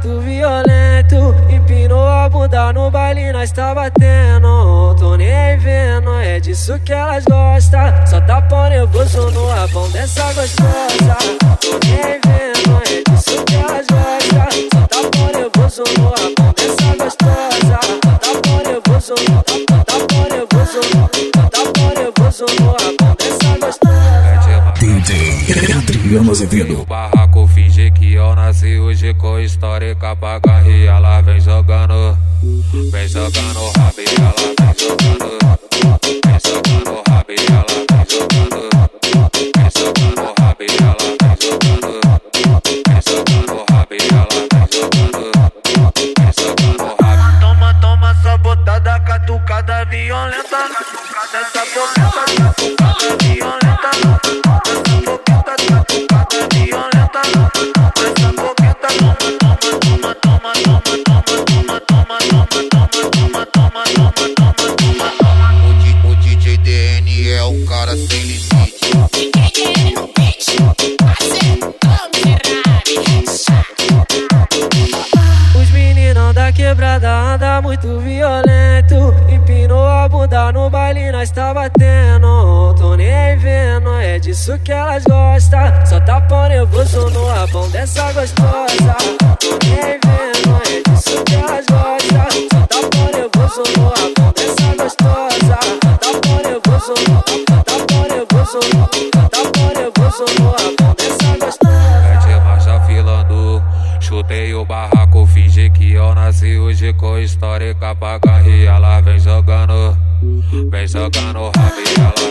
muito violento. Empinou a bunda no baile, nós tá batendo. Tô nem aí vendo, é disso que elas gostam. Só tá pau nervoso no rabão dessa gostosa. Tô nem aí vendo, é disso que elas gostam. Só tá pau nervoso no rabão dessa gostosa. Só tá pau nervoso, só tá pau nervoso, só tá pau nervoso no rabão dessa gostosa. DJ Adriano Azevedo. O barraco finge que eu nasci hoje com histórica pra carre. Ela vem jogando rabo e ela vem jogando. Vem jogando rabo e ela vem jogando. Vem jogando rabo e ela vem jogando. Vem jogando rabo e ela vem jogando. Vem jogando rabo. Toma, toma essa botada, catucada violenta. Essa botada, catucada violenta. O DJ DN é o cara sem limite. Os meninos da quebrada andam muito violento. Empinou a bunda no baile, nós tá batendo. Tô nem aí vendo, é disso que elas gostam. Só tá pau nervoso no rabão dessa gostosa. Tô nem aí vendo, é disso que elas gostam. Só tá pau nervoso no rabão dessa gostosa. Só tá pau nervoso, só tá pau nervoso, só tá pau nervoso no rabão dessa gostosa. Mete marcha filando, chutei o barraco, fingi que eu nasci hoje com histórica pra carre. Ela vem jogando rabo e ela